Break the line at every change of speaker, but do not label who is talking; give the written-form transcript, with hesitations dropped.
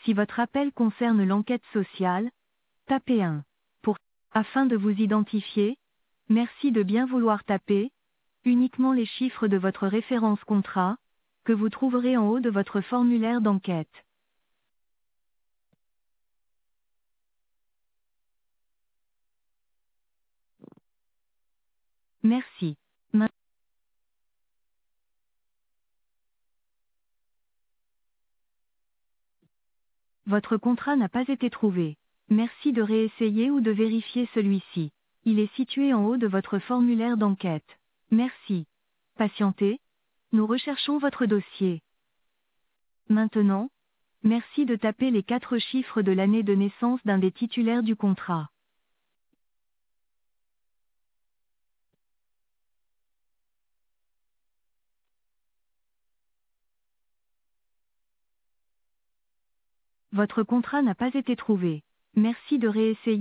Si votre appel concerne l'enquête sociale, tapez 1. Afin de vous identifier, merci de bien vouloir taper uniquement les chiffres de votre référence contrat, que vous trouverez en haut de votre formulaire d'enquête. Merci. Votre contrat n'a pas été trouvé. Merci de réessayer ou de vérifier celui-ci. Il est situé en haut de votre formulaire d'enquête. Merci. Patientez. Nous recherchons votre dossier. Maintenant, merci de taper les 4 chiffres de l'année de naissance d'un des titulaires du contrat. Votre contrat n'a pas été trouvé. Merci de réessayer.